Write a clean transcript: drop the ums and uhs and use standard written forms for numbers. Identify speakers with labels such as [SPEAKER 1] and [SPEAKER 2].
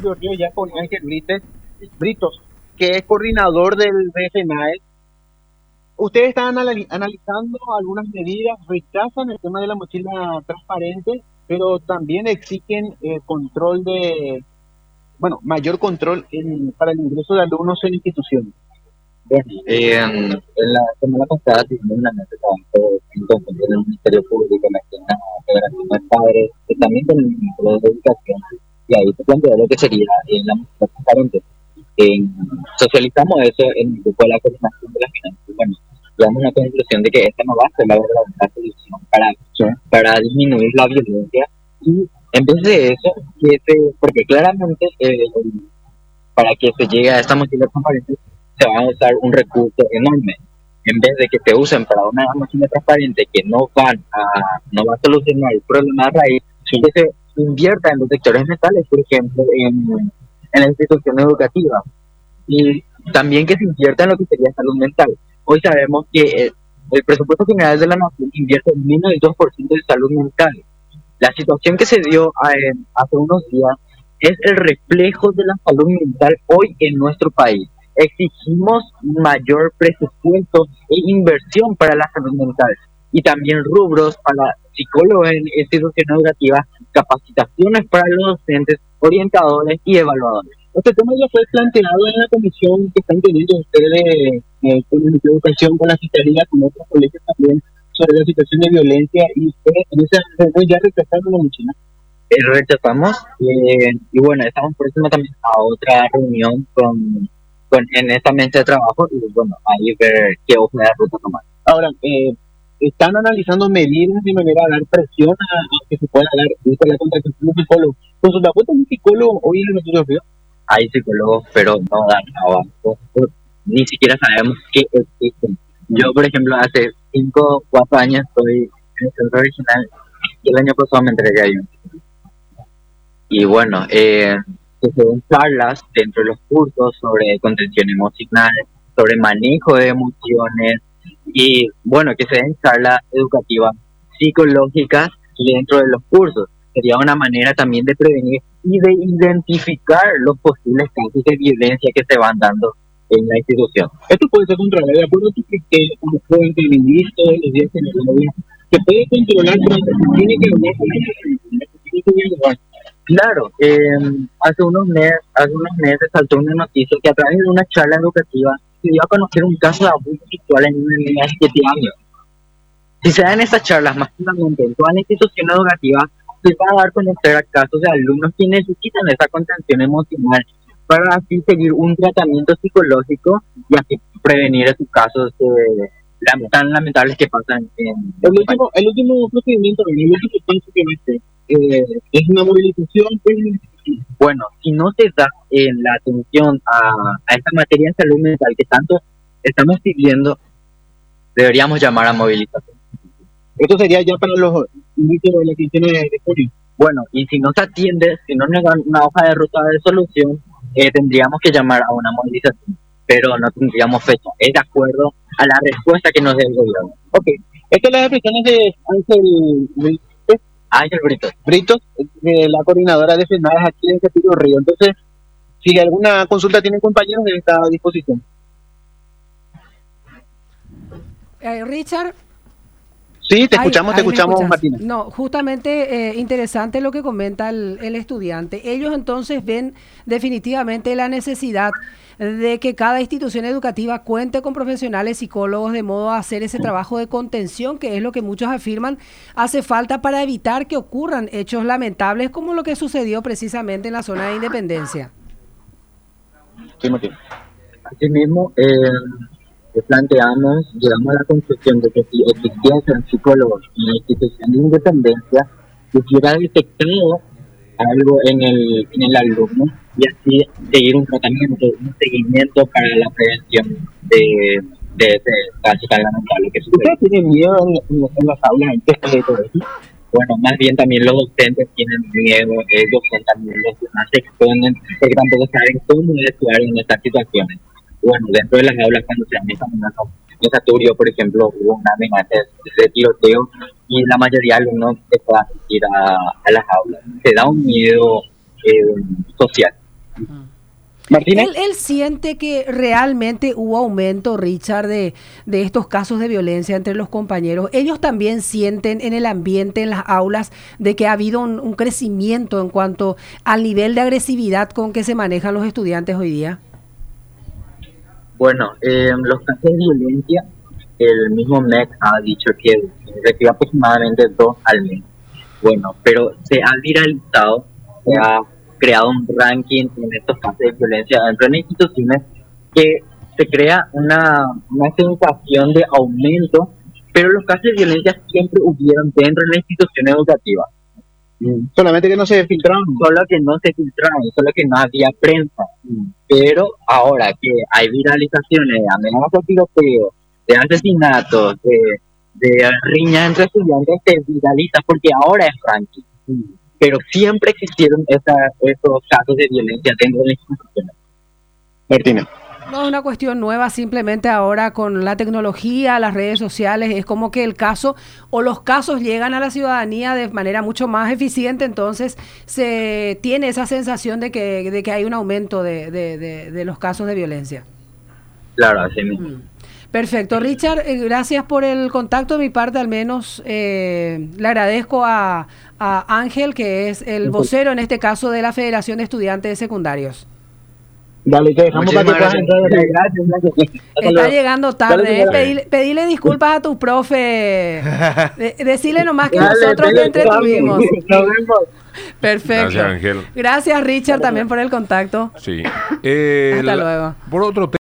[SPEAKER 1] Río Río ya con Ángel Britos, que es coordinador del BFNAE. Ustedes están analizando algunas medidas, rechazan el tema de la mochila transparente, pero también exigen control bueno, mayor control para el ingreso de alumnos en instituciones.
[SPEAKER 2] Bueno, en la semana pasada tuvimos una mesa de trabajo en conjunto con el Ministerio Público, la Federación de Padres, y también con el Ministerio de Educación, y ahí se planteó lo que sería la mochila transparente. Socializamos eso en el grupo de la coordinación de las finanzas. Bueno, llegamos a una conclusión de que esta no va a ser la verdadera solución para disminuir la violencia, y en vez de eso, porque claramente para que se llegue a esta mochila transparente se va a usar un recurso enorme. En vez de que se usen para una mochila transparente que no va a solucionar el problema de raíz, que se invierta en los sectores mentales, por ejemplo, en la institución educativa, y también que se invierta en lo que sería salud mental. Hoy sabemos que el presupuesto general de la nación invierte menos del 2% de salud mental. La situación que se dio hace unos días es el reflejo de la salud mental hoy en nuestro país. Exigimos mayor presupuesto e inversión para la salud mental, y también rubros para psicólogos en instituciones educativas, capacitaciones para los docentes, orientadores y evaluadores.
[SPEAKER 1] Este tema ya fue planteado en la comisión que están teniendo ustedes con el Ministerio de Educación, con la Fiscalía, con otros colegios también, sobre la situación de violencia, y ustedes en esa reunión ya rechazaron la mochila.
[SPEAKER 2] Rechazamos, y bueno, estamos próximos también a otra reunión en esta mesa de trabajo, y bueno, ahí ver qué hoja de ruta tomar.
[SPEAKER 1] Ahora, están analizando medidas de manera a dar presión a que se pueda dar la contratación de un psicólogo. ¿Consulta cuántos psicólogos hoy en el Río?
[SPEAKER 2] Hay psicólogos, pero no dan abasto, ni siquiera sabemos qué existen. Yo, por ejemplo, hace 5 o 4 años estoy en el centro regional, y el año pasado me entregué ahí. Y bueno, que se den charlas dentro de los cursos sobre contención emocional, sobre manejo de emociones, y bueno, que se den charlas educativas psicológicas dentro de los cursos. Sería una manera también de prevenir y de identificar los posibles casos de violencia que se van dando en la institución.
[SPEAKER 1] Esto puede ser controlado de acuerdo a tu criterio como joven feminista de los días generales. Se puede controlar, pero se tiene que hablar con ella.
[SPEAKER 2] Claro, hace unos meses saltó una noticia que a través de una charla educativa se dio a conocer un caso de abuso sexual en una niña de 7 años. Si se dan esas charlas masivamente en toda la institución educativa, se va a dar a conocer a casos de alumnos que necesitan esa contención emocional para así seguir un tratamiento psicológico y así prevenir esos casos tan lamentables que pasan en
[SPEAKER 1] el último procedimiento, el último paso que hace es una movilización.
[SPEAKER 2] Bueno, si no se da la atención a esta materia de salud mental que tanto estamos pidiendo, deberíamos llamar a movilización.
[SPEAKER 1] Esto sería ya para los inicios de la quincena de junio.
[SPEAKER 2] Bueno, y si no se atiende, si no nos dan una hoja de ruta de solución, tendríamos que llamar a una movilización, pero no tendríamos fecha. Es de acuerdo a la respuesta que nos dé el gobierno.
[SPEAKER 1] Ok, estas son las expresiones de
[SPEAKER 2] Ángel
[SPEAKER 1] Britos, de la coordinadora de FENADES aquí en Río Río. Entonces, si alguna consulta tienen compañeros, está a disposición.
[SPEAKER 3] Richard.
[SPEAKER 1] Sí, te escuchamos, Martina.
[SPEAKER 3] No, justamente interesante lo que comenta el estudiante. Ellos entonces ven definitivamente la necesidad de que cada institución educativa cuente con profesionales psicólogos de modo a hacer ese trabajo de contención, que es lo que muchos afirman hace falta para evitar que ocurran hechos lamentables como lo que sucedió precisamente en la zona de Independencia.
[SPEAKER 1] Sí, Martín.
[SPEAKER 2] Asimismo, llegamos a la conclusión de que si existiesen psicólogos en la institución de Independencia, se hubiera detectado algo en el alumno y así seguir un tratamiento, un seguimiento para la prevención de ese caso tan lamentable que sucede.
[SPEAKER 1] ¿Ustedes tienen miedo en las aulas después de todo eso?
[SPEAKER 2] Bueno, más bien también los docentes tienen miedo, ellos son también los que más se exponen, porque tampoco saben cómo actuar en estas situaciones. Bueno, dentro de las aulas, cuando se han amenazado, por ejemplo, hubo una amenaza de tiroteo y la mayoría de alumnos se pueden asistir a las aulas. Se da un miedo social.
[SPEAKER 1] Martínez.
[SPEAKER 3] Él siente que realmente hubo aumento, Richard, de estos casos de violencia entre los compañeros. Ellos también sienten en el ambiente, en las aulas, de que ha habido un crecimiento en cuanto al nivel de agresividad con que se manejan los estudiantes hoy día.
[SPEAKER 2] Bueno, los casos de violencia, el mismo MEC ha dicho que recibe aproximadamente 2 al mes. Bueno, pero se ha viralizado, se ha creado un ranking en estos casos de violencia dentro de las instituciones que se crea una sensación de aumento, pero los casos de violencia siempre hubieron dentro de la institución educativa.
[SPEAKER 1] Solamente que no se filtraron.
[SPEAKER 2] Solo que no se filtraron, solo que no había prensa. Pero ahora que hay viralizaciones de amenazas de tiroteo, de asesinatos, de riñas entre estudiantes, se viraliza porque ahora es ranking. Pero siempre existieron esos casos de violencia dentro de las instituciones.
[SPEAKER 1] Martina.
[SPEAKER 3] No es una cuestión nueva, simplemente ahora con la tecnología, las redes sociales, es como que el caso o los casos llegan a la ciudadanía de manera mucho más eficiente, entonces se tiene esa sensación de que hay un aumento de los casos de violencia.
[SPEAKER 2] Claro, así mismo.
[SPEAKER 3] Perfecto. Richard, gracias por el contacto de mi parte, al menos le agradezco a Ángel, que es el vocero en este caso de la Federación de Estudiantes de Secundarios.
[SPEAKER 1] Dale, te dejamos para que puedas entrar. Gracias.
[SPEAKER 3] Está llegando tarde. Pedile disculpas a tu profe. Decirle nomás que nosotros te entretuvimos.
[SPEAKER 1] Nos vemos.
[SPEAKER 3] Perfecto.
[SPEAKER 4] Gracias, Ángel.
[SPEAKER 3] Gracias, Richard, también por el contacto.
[SPEAKER 4] Sí.
[SPEAKER 3] Hasta luego.
[SPEAKER 4] Por otro tema.